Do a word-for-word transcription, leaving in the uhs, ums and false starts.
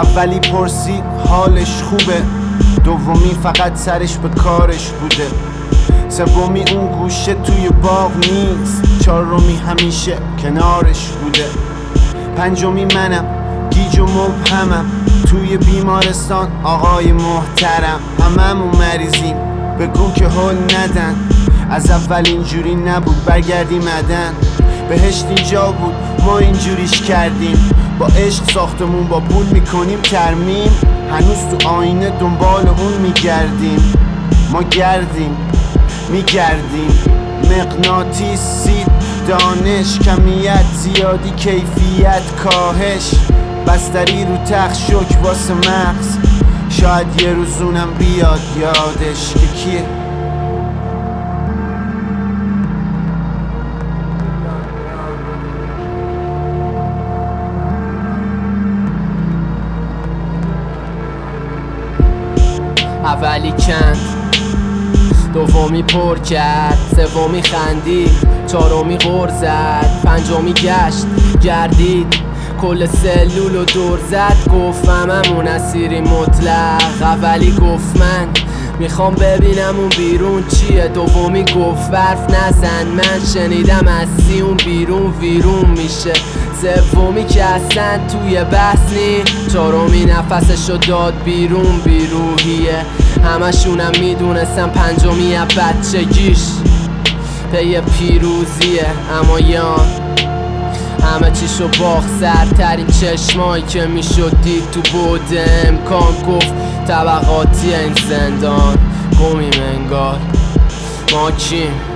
اولی پرسید حالش خوبه، دومی فقط سرش به کارش بوده، سومی اون گوشه توی باغ نیست، چهارمی همیشه کنارش بوده، پنجمی منم گیج و مبهمم توی بیمارستان آقای محترم. هممون مریضیم بگو که حل ندن، از اول اینجوری نبود برگردیم عدن، بهشت اینجا بود ما اینجوریش کردیم، با عشق ساختمون با پول میکنیم ترمیم، هنوز تو آینه دنبال اون میگردیم، ما گردیم میگردیم مغناطیسی، دانش کمیت زیادی کیفیت کاهش، بستری رو تخت شک واسه مغز، شاید یه روزونم بیاد یادش که کیه. اولی کند، دومی پر کرد، سومی خندید، چهارمی غر زد، پنجمی گشت گردید، کل سلول و دور زد، گفت هممون اسیری مطلق. اولی گفت من میخوام ببینم اون بیرون چیه، دومی گفت برف نزن من شنیدم از اون بیرون ویرون میشه، سومی که اصلا توی بحث نی، چهارمی نفسشو داد بیرون بیروحیه، همشونم میدونستم پنجمی از بچگیش پی پیروزیه، اما یان همه چیشو باخت، سرترین چشمایی که میشد دید تو بود امکان، گفت طبقاتی این زندان گمیم انگار، ما کیم